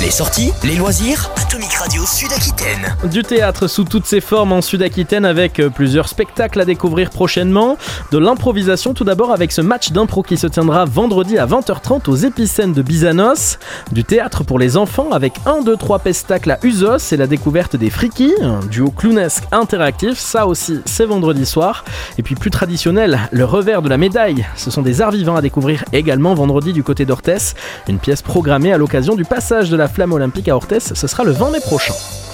Les sorties, les loisirs, Atomic Radio Sud-Aquitaine. Du théâtre sous toutes ses formes en Sud-Aquitaine avec plusieurs spectacles à découvrir prochainement. De l'improvisation tout d'abord avec ce match d'impro qui se tiendra vendredi à 20h30 aux Épicènes de Bizanos. Du théâtre pour les enfants avec 1, 2, 3 pestacles à Usos et la découverte des Frikis, un duo clownesque interactif, ça aussi c'est vendredi soir. Et puis plus traditionnel, le revers de la médaille, ce sont des arts vivants à découvrir également vendredi du côté d'Orthès. Une pièce programmée à l'occasion du passage de la flamme olympique à Orthès, ce sera le 20 mai prochain.